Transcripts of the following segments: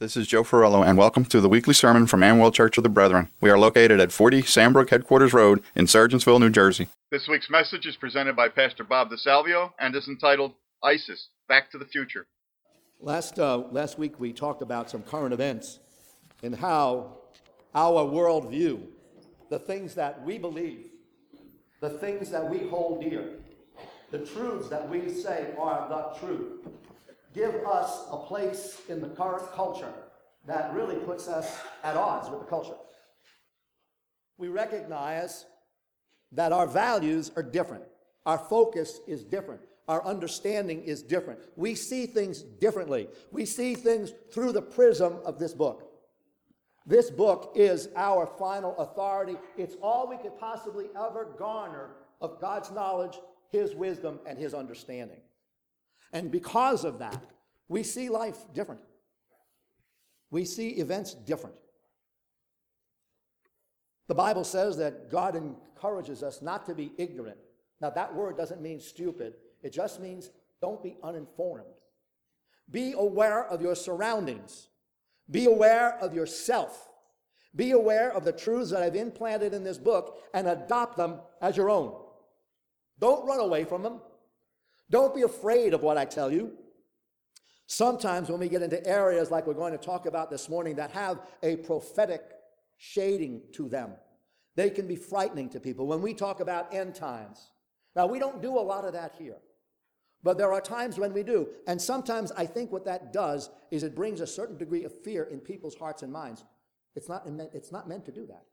This is Joe Ferrello, and welcome to the weekly sermon from Amwell Church of the Brethren. We are located at 40 Sandbrook Headquarters Road in Sergeantsville, New Jersey. This week's message is presented by Pastor Bob DeSalvio and is entitled, ISIS, Back to the Future. Last week we talked about some current events and how our worldview, the things that we believe, the things that we hold dear, the truths that we say are the truth, give us a place in the current culture that really puts us at odds with the culture. We recognize that our values are different. Our focus is different. Our understanding is different. We see things differently. We see things through the prism of this book. This book is our final authority. It's all we could possibly ever garner of God's knowledge, His wisdom, and His understanding. And because of that, we see life different. We see events different. The Bible says that God encourages us not to be ignorant. Now, that word doesn't mean stupid. It just means don't be uninformed. Be aware of your surroundings. Be aware of yourself. Be aware of the truths that I've implanted in this book and adopt them as your own. Don't run away from them. Don't be afraid of what I tell you. Sometimes when we get into areas like we're going to talk about this morning that have a prophetic shading to them, they can be frightening to people. When we talk about end times, now we don't do a lot of that here, but there are times when we do. And sometimes I think what that does is it brings a certain degree of fear in people's hearts and minds. It's not meant to do that.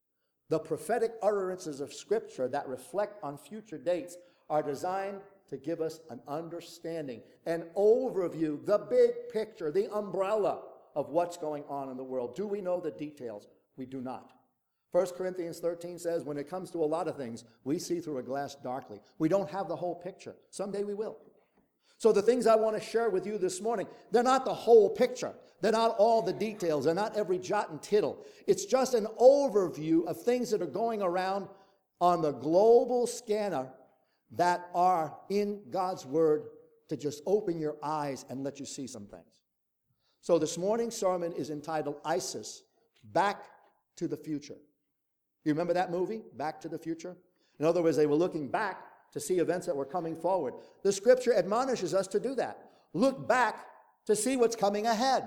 The prophetic utterances of Scripture that reflect on future dates are designed to give us an understanding, an overview, the big picture, the umbrella of what's going on in the world. Do we know the details? We do not. 1 Corinthians 13 says, when it comes to a lot of things, we see through a glass darkly. We don't have the whole picture. Someday we will. So the things I want to share with you this morning, they're not the whole picture. They're not all the details. They're not every jot and tittle. It's just an overview of things that are going around on the global scanner that are in God's Word to just open your eyes and let you see some things. So this morning's sermon is entitled ISIS, Back to the Future. You remember that movie, Back to the Future? In other words, they were looking back to see events that were coming forward. The Scripture admonishes us to do that. Look back to see what's coming ahead.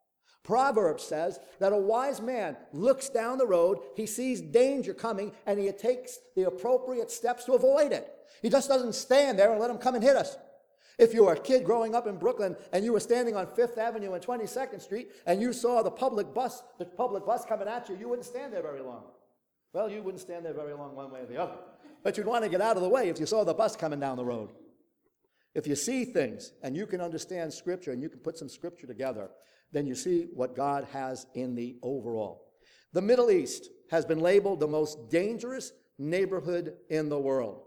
Proverbs says that a wise man looks down the road, he sees danger coming, and he takes the appropriate steps to avoid it. He just doesn't stand there and let them come and hit us. If you were a kid growing up in Brooklyn and you were standing on 5th Avenue and 22nd Street and you saw the public bus coming at you, you wouldn't stand there very long. Well, you wouldn't stand there very long one way or the other. But you'd want to get out of the way if you saw the bus coming down the road. If you see things and you can understand Scripture and you can put some Scripture together, then you see what God has in the overall. The Middle East has been labeled the most dangerous neighborhood in the world.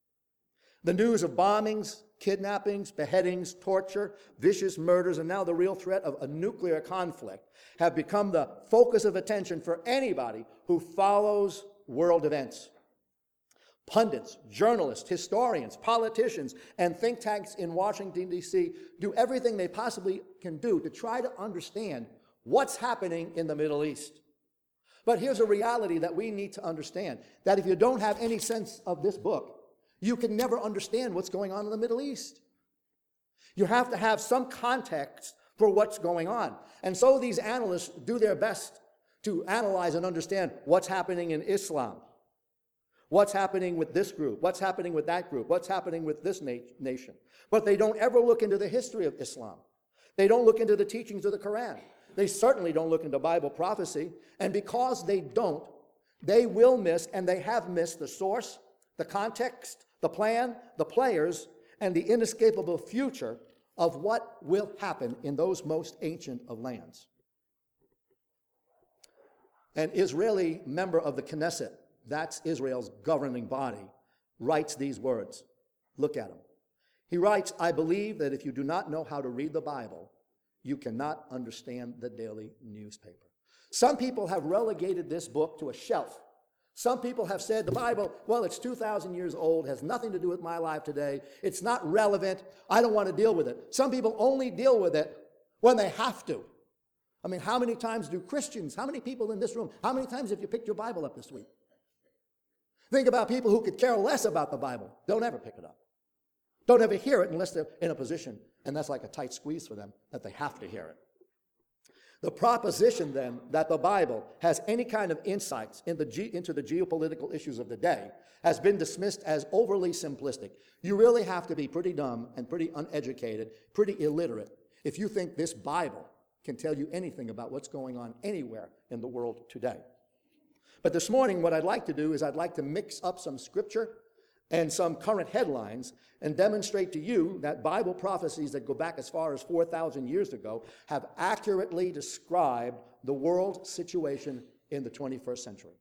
The news of bombings, kidnappings, beheadings, torture, vicious murders, and now the real threat of a nuclear conflict have become the focus of attention for anybody who follows world events. Pundits, journalists, historians, politicians, and think tanks in Washington, D.C. do everything they possibly can do to try to understand what's happening in the Middle East. But here's a reality that we need to understand, that if you don't have any sense of this book, you can never understand what's going on in the Middle East. You have to have some context for what's going on. And so these analysts do their best to analyze and understand what's happening in Islam. What's happening with this group? What's happening with that group? What's happening with this nation? But they don't ever look into the history of Islam. They don't look into the teachings of the Quran. They certainly don't look into Bible prophecy. And because they don't, they will miss, and they have missed, the source, the context, the plan, the players, and the inescapable future of what will happen in those most ancient of lands. An Israeli member of the Knesset, that's Israel's governing body, writes these words. Look at him. He writes, I believe that if you do not know how to read the Bible, you cannot understand the daily newspaper. Some people have relegated this book to a shelf. Some people have said the Bible, well, it's 2,000 years old, has nothing to do with my life today. It's not relevant. I don't want to deal with it. Some people only deal with it when they have to. I mean, how many times do Christians, how many people in this room, how many times have you picked your Bible up this week? Think about people who could care less about the Bible. Don't ever pick it up. Don't ever hear it unless they're in a position, and that's like a tight squeeze for them, that they have to hear it. The proposition, then, that the Bible has any kind of insights into the geopolitical issues of the day has been dismissed as overly simplistic. You really have to be pretty dumb and pretty uneducated, pretty illiterate, if you think this Bible can tell you anything about what's going on anywhere in the world today. But this morning, what I'd like to do is I'd like to mix up some scripture and some current headlines and demonstrate to you that Bible prophecies that go back as far as 4,000 years ago have accurately described the world situation in the 21st century.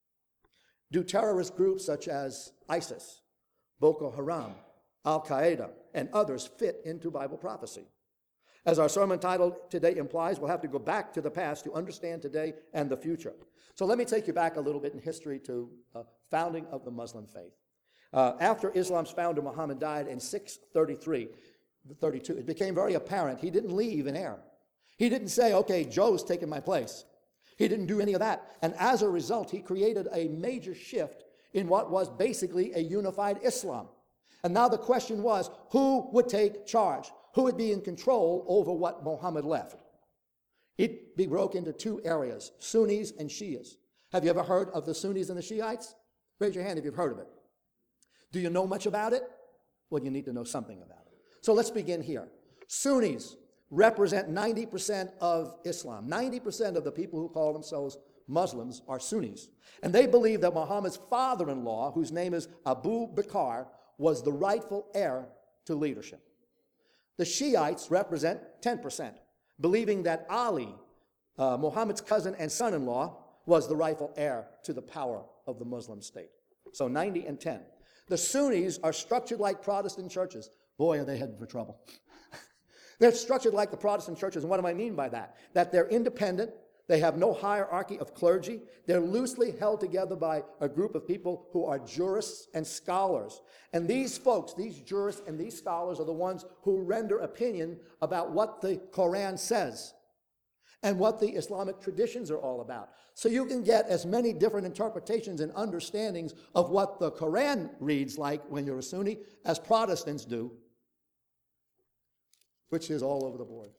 Do terrorist groups such as ISIS, Boko Haram, Al-Qaeda, and others fit into Bible prophecy? As our sermon title today implies, we'll have to go back to the past to understand today and the future. So let me take you back a little bit in history to founding of the Muslim faith. After Islam's founder Muhammad died in 632, it became very apparent he didn't leave in air. He didn't say, okay, Joe's taking my place. He didn't do any of that. And as a result, he created a major shift in what was basically a unified Islam. And now the question was, who would take charge? Who would be in control over what Muhammad left? It broke into two areas, Sunnis and Shias. Have you ever heard of the Sunnis and the Shiites? Raise your hand if you've heard of it. Do you know much about it? Well, you need to know something about it. So let's begin here. Sunnis represent 90% of Islam. 90% of the people who call themselves Muslims are Sunnis. And they believe that Muhammad's father-in-law, whose name is Abu Bakr, was the rightful heir to leadership. The Shiites represent 10%, believing that Ali, Muhammad's cousin and son-in-law, was the rightful heir to the power of the Muslim state. So 90 and 10. The Sunnis are structured like Protestant churches. Boy, are they heading for trouble. They're structured like the Protestant churches. And what do I mean by that? That they're independent. They have no hierarchy of clergy. They're loosely held together by a group of people who are jurists and scholars. And these folks, these jurists and these scholars, are the ones who render opinion about what the Quran says and what the Islamic traditions are all about. So you can get as many different interpretations and understandings of what the Quran reads like when you're a Sunni as Protestants do, which is all over the board.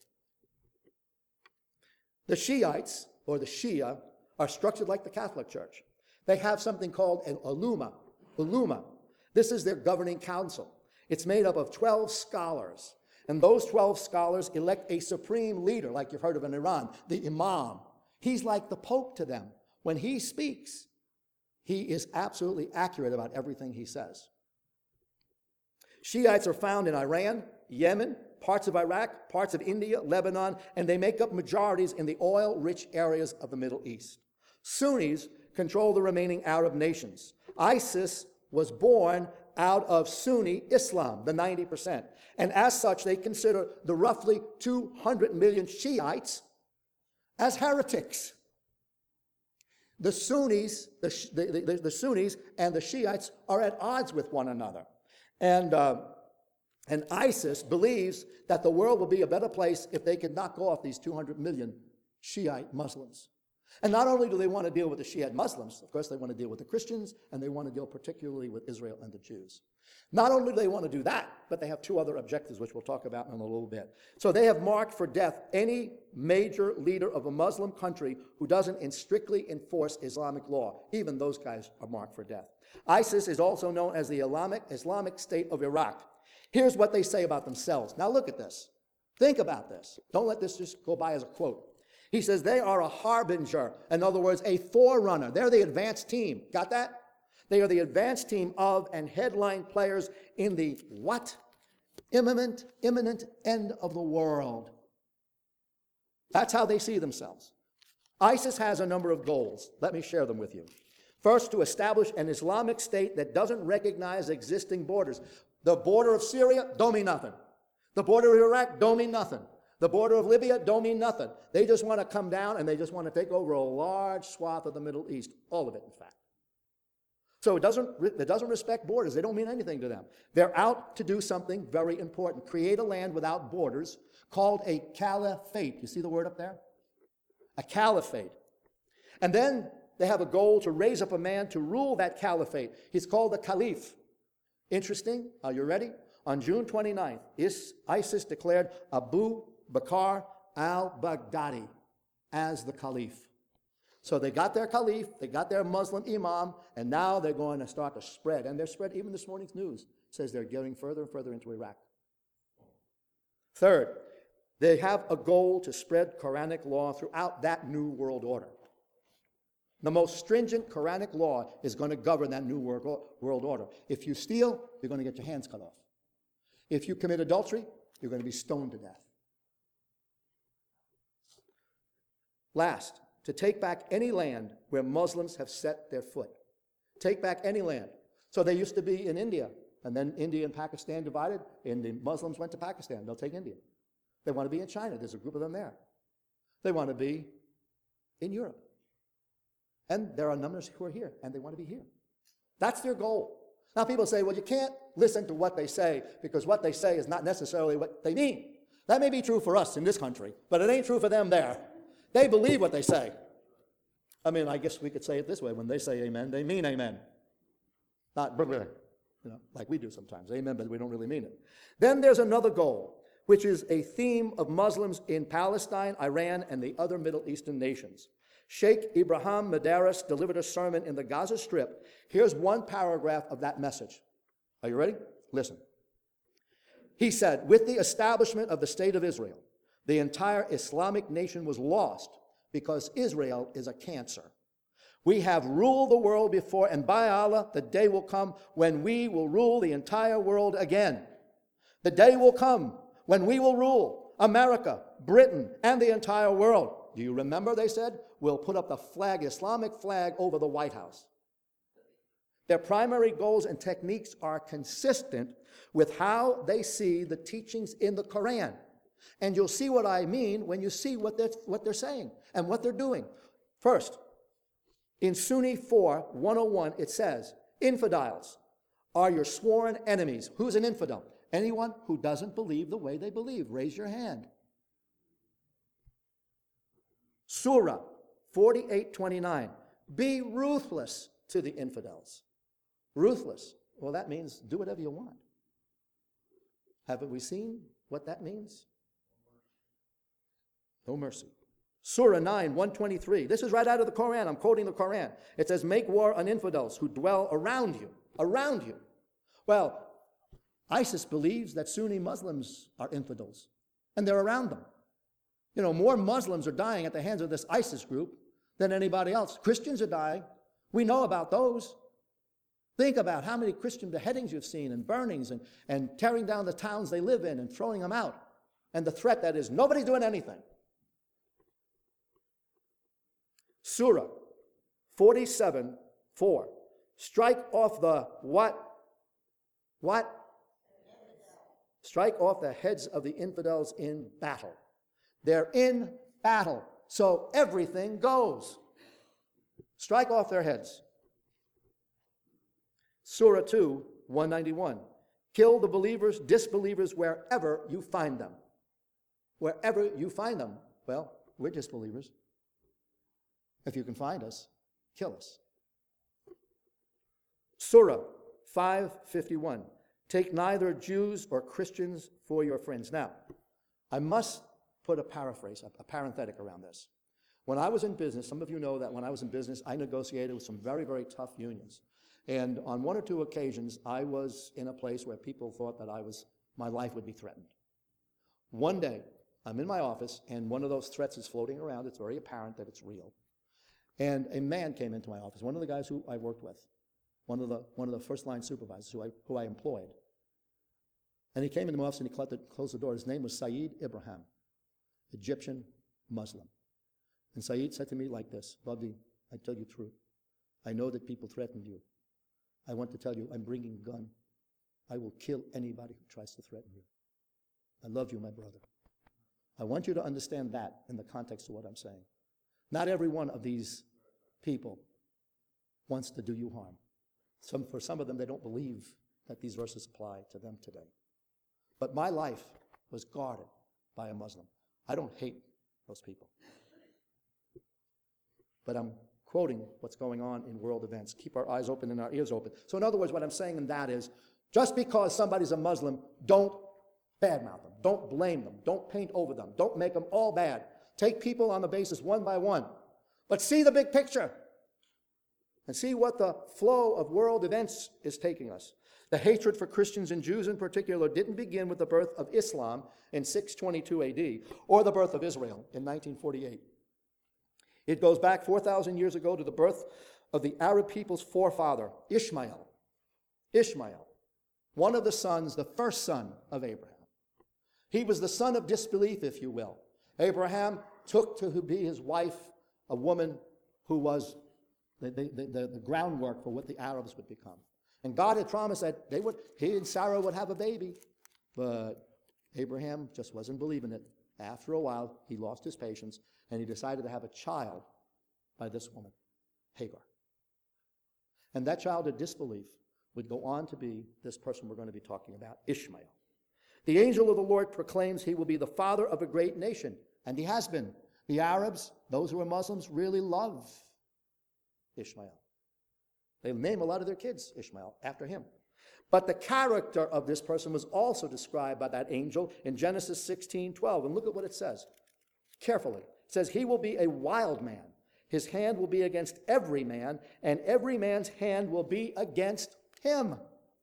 The Shiites, or the Shia, are structured like the Catholic Church. They have something called an ulama. This is their governing council. It's made up of 12 scholars. And those 12 scholars elect a supreme leader, like you've heard of in Iran, the Imam. He's like the Pope to them. When he speaks, he is absolutely accurate about everything he says. Shiites are found in Iran, Yemen, parts of Iraq, parts of India, Lebanon, and they make up majorities in the oil-rich areas of the Middle East. Sunnis control the remaining Arab nations. ISIS was born out of Sunni Islam, the 90%. And as such, they consider the roughly 200 million Shiites as heretics. The Sunnis, the Sunnis and the Shiites are at odds with one another. And ISIS believes that the world will be a better place if they could knock off these 200 million Shiite Muslims. And not only do they want to deal with the Shiite Muslims, of course they want to deal with the Christians, and they want to deal particularly with Israel and the Jews. Not only do they want to do that, but they have two other objectives, which we'll talk about in a little bit. So they have marked for death any major leader of a Muslim country who doesn't strictly enforce Islamic law. Even those guys are marked for death. ISIS is also known as the Islamic State of Iraq. Here's what they say about themselves. Now look at this. Think about this. Don't let this just go by as a quote. He says they are a harbinger. In other words, a forerunner. They're the advanced team. Got that? They are the advanced team of and headline players in the what? Imminent end of the world. That's how they see themselves. ISIS has a number of goals. Let me share them with you. First, to establish an Islamic state that doesn't recognize existing borders. The border of Syria don't mean nothing. The border of Iraq don't mean nothing. The border of Libya don't mean nothing. They just want to come down and they just want to take over a large swath of the Middle East. All of it, in fact. So it doesn't respect borders. They don't mean anything to them. They're out to do something very important. Create a land without borders called a caliphate. You see the word up there? a caliphate. And then they have a goal to raise up a man to rule that caliphate. He's called the caliph. Interesting. Are you ready? On June 29th, ISIS declared Abu Bakr al-Baghdadi as the caliph. So they got their caliph, they got their Muslim imam, and now they're going to start to spread. And they're spread, even this morning's news says they're getting further and further into Iraq. Third, they have a goal to spread Quranic law throughout that new world order. The most stringent Quranic law is going to govern that new world order. If you steal, you're going to get your hands cut off. If you commit adultery, you're going to be stoned to death. Last, to take back any land where Muslims have set their foot. Take back any land. So they used to be in India, and then India and Pakistan divided, and the Muslims went to Pakistan. They'll take India. They want to be in China. There's a group of them there. They want to be in Europe. And there are numbers who are here, and they want to be here. That's their goal. Now people say, well, you can't listen to what they say because what they say is not necessarily what they mean. That may be true for us in this country, but it ain't true for them there. They believe what they say. I mean, I guess we could say it this way. When they say amen, they mean amen. Not blah, blah, like we do sometimes. Amen, but we don't really mean it. Then there's another goal, which is a theme of Muslims in Palestine, Iran, and the other Middle Eastern nations. Sheikh Ibrahim Madaris delivered a sermon in the Gaza Strip. Here's one paragraph of that message. Are you ready? Listen. He said, with the establishment of the State of Israel, the entire Islamic nation was lost because Israel is a cancer. We have ruled the world before, and by Allah, the day will come when we will rule the entire world again. The day will come when we will rule America, Britain, and the entire world. Do you remember, they said? We'll put up the flag, Islamic flag, over the White House. Their primary goals and techniques are consistent with how they see the teachings in the Quran. And you'll see what I mean when you see what they're saying and what they're doing. First, in Sunni 4:101, it says, infidels are your sworn enemies. Who's an infidel? Anyone who doesn't believe the way they believe. Raise your hand. Surah 48:29, be ruthless to the infidels. Ruthless. Well, that means do whatever you want. Haven't we seen what that means? No mercy. Surah 9:123. This is right out of the Quran. I'm quoting the Quran. It says, make war on infidels who dwell around you. Around you. Well, ISIS believes that Sunni Muslims are infidels, and they're around them. You know, more Muslims are dying at the hands of this ISIS group than anybody else. Christians are dying. We know about those. Think about how many Christian beheadings you've seen and burnings and tearing down the towns they live in and throwing them out. And the threat that is nobody's doing anything. Surah 47:4. Strike off the what? What? Strike off the heads of the infidels in battle. They're in battle, so everything goes. Strike off their heads. Surah 2:191. Kill the believers, disbelievers, wherever you find them. Wherever you find them. Well, we're disbelievers. If you can find us, kill us. Surah 5:51. Take neither Jews or Christians for your friends. Now, I must put a paraphrase, a parenthetic around this. When I was in business, some of you know that when I was in business, I negotiated with some very, very tough unions. And on one or two occasions, I was in a place where people thought that my life would be threatened. One day, I'm in my office, and one of those threats is floating around. It's very apparent that it's real. And a man came into my office, one of the guys who I worked with, one of the first-line supervisors who I employed. And he came into my office and he closed the door. His name was Saeed Ibrahim, Egyptian Muslim. And Saeed said to me like this, Bobby, I tell you the truth. I know that people threatened you. I want to tell you, I'm bringing a gun. I will kill anybody who tries to threaten you. I love you, my brother. I want you to understand that in the context of what I'm saying. Not every one of these people wants to do you harm. For some of them, they don't believe that these verses apply to them today. But my life was guarded by a Muslim. I don't hate those people. but I'm quoting what's going on in world events. Keep our eyes open and our ears open. So in other words, what I'm saying in that is, just because somebody's a Muslim, don't badmouth them. Don't blame them. Don't paint over them. Don't make them all bad. Take people on the basis one by one. But see the big picture and see what the flow of world events is taking us. The hatred for Christians and Jews in particular didn't begin with the birth of Islam in 622 AD or the birth of Israel in 1948. It goes back 4,000 years ago to the birth of the Arab people's forefather, Ishmael. Ishmael, one of the sons, the first son of Abraham. He was the son of disbelief, if you will. Abraham took to be his wife a woman who was the groundwork for what the Arabs would become. And God had promised that he and Sarah would have a baby. But Abraham just wasn't believing it. After a while, he lost his patience, and he decided to have a child by this woman, Hagar. And that child of disbelief would go on to be this person we're going to be talking about, Ishmael. The angel of the Lord proclaims he will be the father of a great nation, and he has been. The Arabs, those who are Muslims, really love Ishmael. They name a lot of their kids Ishmael after him. But the character of this person was also described by that angel in Genesis 16:12. And look at what it says carefully. It says, he will be a wild man. His hand will be against every man, and every man's hand will be against him.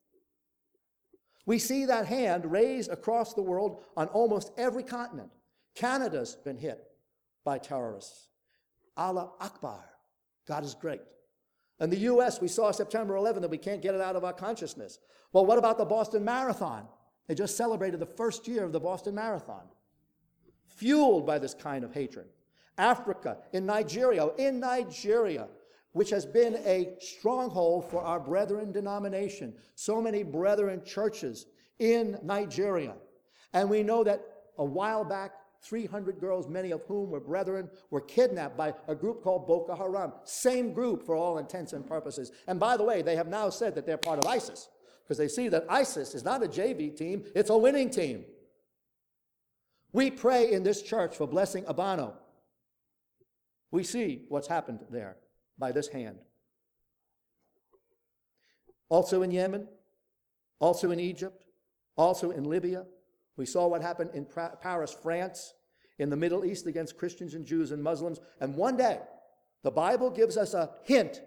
We see that hand raised across the world on almost every continent. Canada's been hit by terrorists. Allah Akbar. God is great. In the U.S., we saw September 11th, and we can't get it out of our consciousness. Well, what about the Boston Marathon? They just celebrated the first year of the Boston Marathon, fueled by this kind of hatred. Africa, in Nigeria, which has been a stronghold for our brethren denomination. So many brethren churches in Nigeria. And we know that a while back, 300 girls, many of whom were brethren, were kidnapped by a group called Boko Haram. Same group for all intents and purposes. And by the way, they have now said that they're part of ISIS, because they see that ISIS is not a JV team, it's a winning team. We pray in this church for blessing Abano. We see what's happened there by this hand. Also in Yemen, also in Egypt, also in Libya. We saw what happened in Paris, France, in the Middle East against Christians and Jews and Muslims. And one day, the Bible gives us a hint,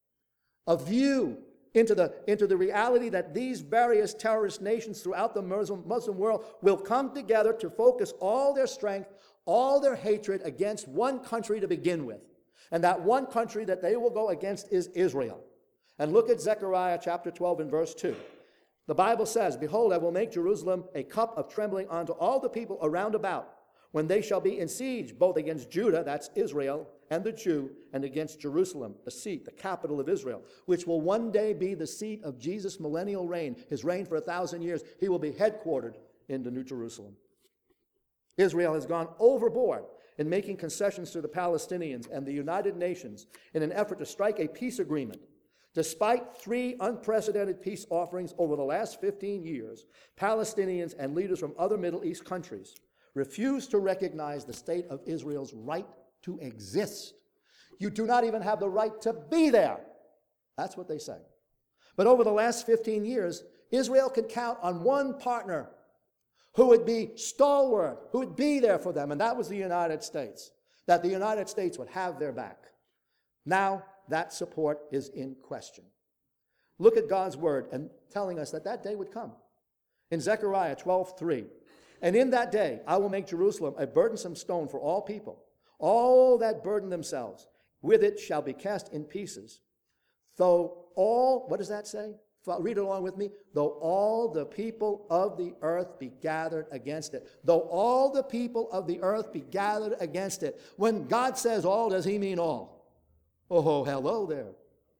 a view into the reality that these various terrorist nations throughout the Muslim world will come together to focus all their strength, all their hatred against one country to begin with. And that one country that they will go against is Israel. And look at Zechariah chapter 12 and verse 2. The Bible says, behold, I will make Jerusalem a cup of trembling unto all the people around about, when they shall be in siege, both against Judah, that's Israel, and the Jew, and against Jerusalem, the seat, the capital of Israel, which will one day be the seat of Jesus' millennial reign, his reign for 1,000 years. He will be headquartered in the New Jerusalem. Israel has gone overboard in making concessions to the Palestinians and the United Nations in an effort to strike a peace agreement. Despite 3 unprecedented peace offerings over the last 15 years, Palestinians and leaders from other Middle East countries refuse to recognize the state of Israel's right to exist. You do not even have the right to be there. That's what they say. But over the last 15 years, Israel can count on one partner who would be stalwart, who would be there for them, and that was the United States, that the United States would have their back. Now, that support is in question. Look at God's word and telling us that that day would come. In Zechariah 12:3, and in that day I will make Jerusalem a burdensome stone for all people. All that burden themselves, with it shall be cast in pieces. Though all, what does that say? Read it along with me. Though all the people of the earth be gathered against it. Though all the people of the earth be gathered against it. When God says all, does he mean all? Oh, hello there.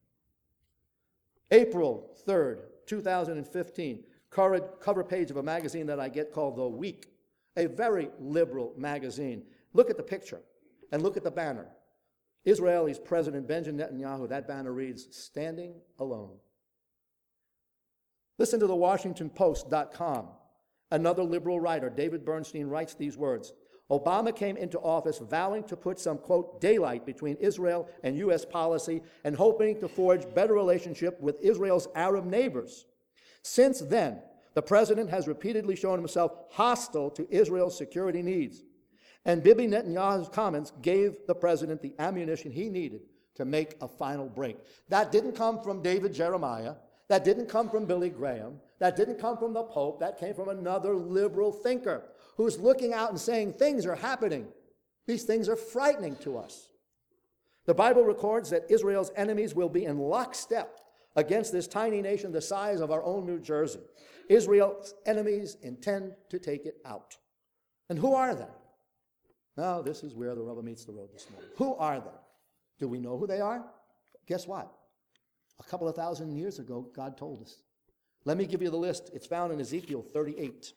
April 3rd, 2015, cover page of a magazine that I get called The Week, a very liberal magazine. Look at the picture and look at the banner. Israel's President Benjamin Netanyahu, that banner reads, standing alone. Listen to the WashingtonPost.com. Another liberal writer, David Bernstein, writes these words. Obama came into office vowing to put some, quote, daylight between Israel and U.S. policy and hoping to forge better relationship with Israel's Arab neighbors. Since then, the president has repeatedly shown himself hostile to Israel's security needs. And Bibi Netanyahu's comments gave the president the ammunition he needed to make a final break. That didn't come from David Jeremiah. That didn't come from Billy Graham. That didn't come from the Pope. That came from another liberal thinker who's looking out and saying things are happening. These things are frightening to us. The Bible records that Israel's enemies will be in lockstep against this tiny nation the size of our own New Jersey. Israel's enemies intend to take it out. And who are they? Now, this is where the rubber meets the road this morning. Who are they? Do we know who they are? Guess what? A couple of thousand years ago, God told us. Let me give you the list. It's found in Ezekiel 38.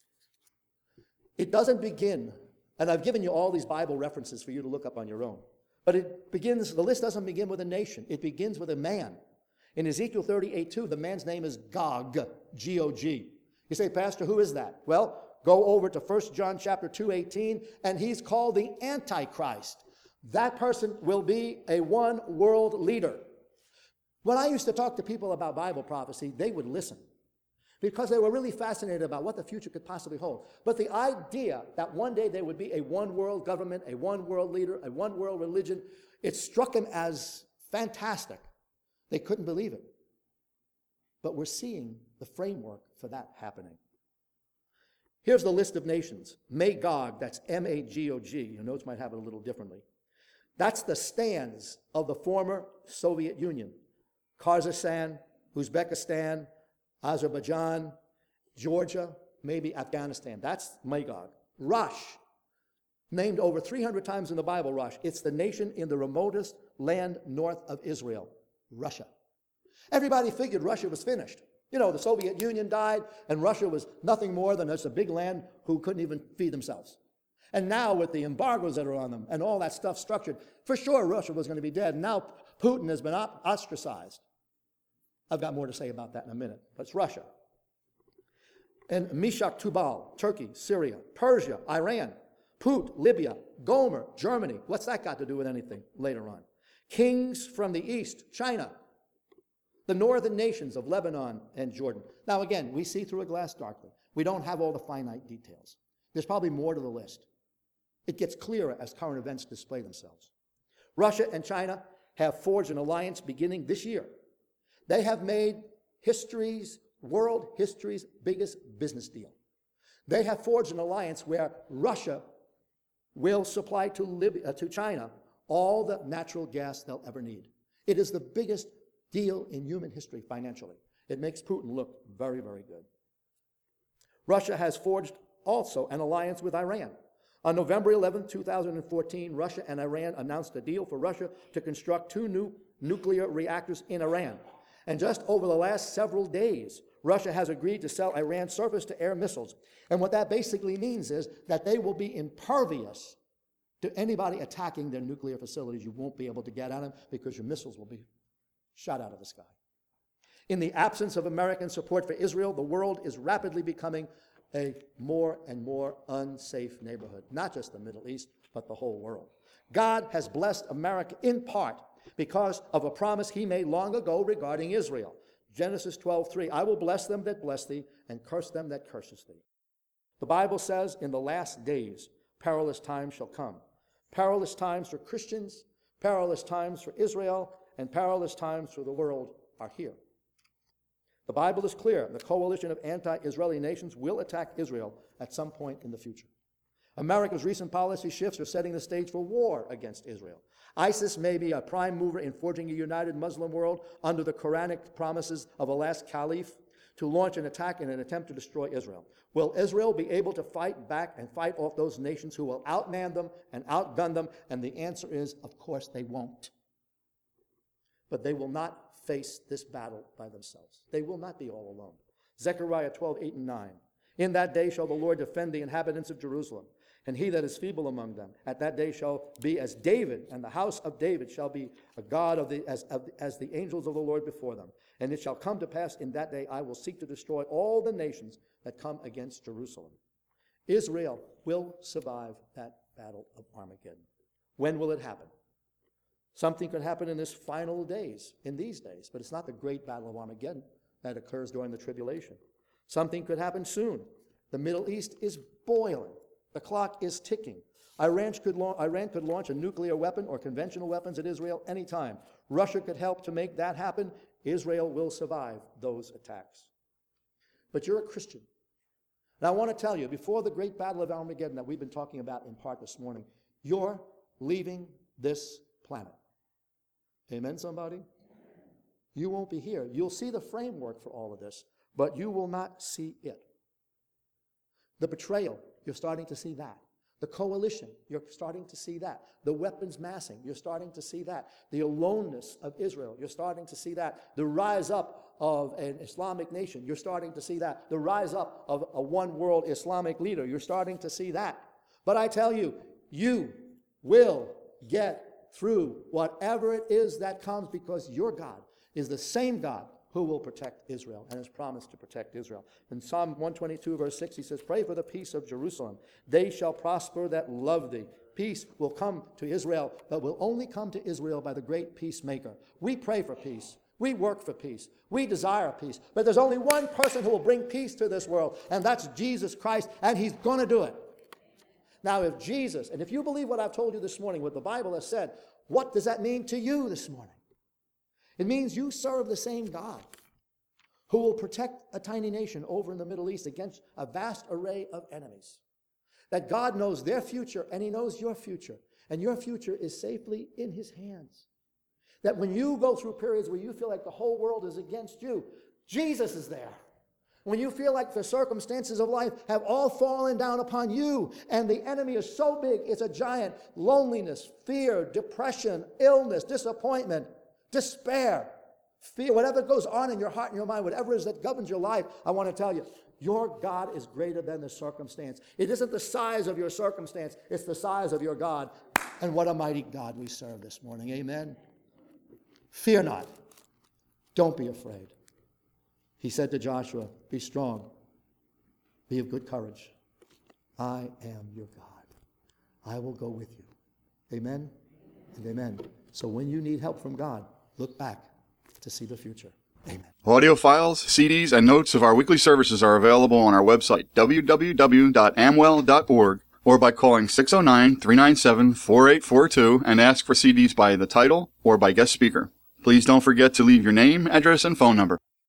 It doesn't begin, and I've given you all these Bible references for you to look up on your own, but the list doesn't begin with a nation. It begins with a man. In Ezekiel 38:2, the man's name is Gog, G-O-G. You say, Pastor, who is that? Well, go over to 1 John chapter 2:18, and he's called the Antichrist. That person will be a one-world leader. When I used to talk to people about Bible prophecy, they would listen because they were really fascinated about what the future could possibly hold. But the idea that one day there would be a one-world government, a one-world leader, a one-world religion, it struck them as fantastic. They couldn't believe it. But we're seeing the framework for that happening. Here's the list of nations. Magog, that's M-A-G-O-G. Your notes might have it a little differently. That's the stands of the former Soviet Union. Kazakhstan, Uzbekistan, Azerbaijan, Georgia, maybe Afghanistan. That's Magog. Rosh, named over 300 times in the Bible, Rosh. It's the nation in the remotest land north of Israel, Russia. Everybody figured Russia was finished. You know, the Soviet Union died, and Russia was nothing more than just a big land who couldn't even feed themselves. And now with the embargoes that are on them and all that stuff structured, for sure Russia was going to be dead. Now Putin has been ostracized. I've got more to say about that in a minute, but it's Russia. And Meshach Tubal, Turkey, Syria, Persia, Iran, Put, Libya, Gomer, Germany. What's that got to do with anything later on? Kings from the east, China. The northern nations of Lebanon and Jordan. Now again, we see through a glass darkly. We don't have all the finite details. There's probably more to the list. It gets clearer as current events display themselves. Russia and China have forged an alliance beginning this year. They have made world history's biggest business deal. They have forged an alliance where Russia will supply to China all the natural gas they'll ever need. It is the biggest deal in human history financially. It makes Putin look very, very good. Russia has forged also an alliance with Iran. On November 11, 2014, Russia and Iran announced a deal for Russia to construct 2 new nuclear reactors in Iran. And just over the last several days, Russia has agreed to sell Iran surface-to-air missiles. And what that basically means is that they will be impervious to anybody attacking their nuclear facilities. You won't be able to get at them because your missiles will be shot out of the sky. In the absence of American support for Israel, the world is rapidly becoming a more and more unsafe neighborhood. Not just the Middle East, but the whole world. God has blessed America in part because of a promise he made long ago regarding Israel. Genesis 12:3, I will bless them that bless thee, and curse them that curses thee. The Bible says in the last days, perilous times shall come. Perilous times for Christians, perilous times for Israel, and perilous times for the world are here. The Bible is clear. The coalition of anti-Israeli nations will attack Israel at some point in the future. America's recent policy shifts are setting the stage for war against Israel. ISIS may be a prime mover in forging a united Muslim world under the Quranic promises of a last caliph to launch an attack in an attempt to destroy Israel. Will Israel be able to fight back and fight off those nations who will outman them and outgun them? And the answer is, of course, they won't. But they will not face this battle by themselves. They will not be all alone. Zechariah 12:8-9. In that day shall the Lord defend the inhabitants of Jerusalem, and he that is feeble among them at that day shall be as David, and the house of David shall be a God as the angels of the Lord before them. And it shall come to pass in that day I will seek to destroy all the nations that come against Jerusalem. Israel will survive that battle of Armageddon. When will it happen? Something could happen in these days, but it's not the great battle of Armageddon that occurs during the tribulation. Something could happen soon. The Middle East is boiling. The clock is ticking. Iran could launch a nuclear weapon or conventional weapons at Israel anytime. Russia could help to make that happen. Israel will survive those attacks. But you're a Christian. And I want to tell you, before the great battle of Armageddon that we've been talking about in part this morning, you're leaving this planet. Amen, somebody? You won't be here. You'll see the framework for all of this, but you will not see it. The betrayal, you're starting to see that. The coalition, you're starting to see that. The weapons massing, you're starting to see that. The aloneness of Israel, you're starting to see that. The rise up of an Islamic nation, you're starting to see that. The rise up of a one world Islamic leader, you're starting to see that. But I tell you, you will get through whatever it is that comes, because your God is the same God who will protect Israel and has promised to protect Israel. In Psalm 122, verse 6, he says, pray for the peace of Jerusalem. They shall prosper that love thee. Peace will come to Israel, but will only come to Israel by the great peacemaker. We pray for peace. We work for peace. We desire peace. But there's only one person who will bring peace to this world, and that's Jesus Christ, and he's going to do it. Now, if Jesus, and if you believe what I've told you this morning, what the Bible has said, what does that mean to you this morning? It means you serve the same God who will protect a tiny nation over in the Middle East against a vast array of enemies. That God knows their future and he knows your future. And your future is safely in his hands. That when you go through periods where you feel like the whole world is against you, Jesus is there. When you feel like the circumstances of life have all fallen down upon you and the enemy is so big, it's a giant, loneliness, fear, depression, illness, disappointment, despair, fear, whatever goes on in your heart and your mind, whatever it is that governs your life, I want to tell you, your God is greater than the circumstance. It isn't the size of your circumstance, it's the size of your God. And what a mighty God we serve this morning. Amen. Fear not. Don't be afraid. He said to Joshua, be strong. Be of good courage. I am your God. I will go with you. Amen and amen. So when you need help from God, look back to see the future. Amen. Audio files, CDs, and notes of our weekly services are available on our website, www.amwell.org, or by calling 609-397-4842 and ask for CDs by the title or by guest speaker. Please don't forget to leave your name, address, and phone number.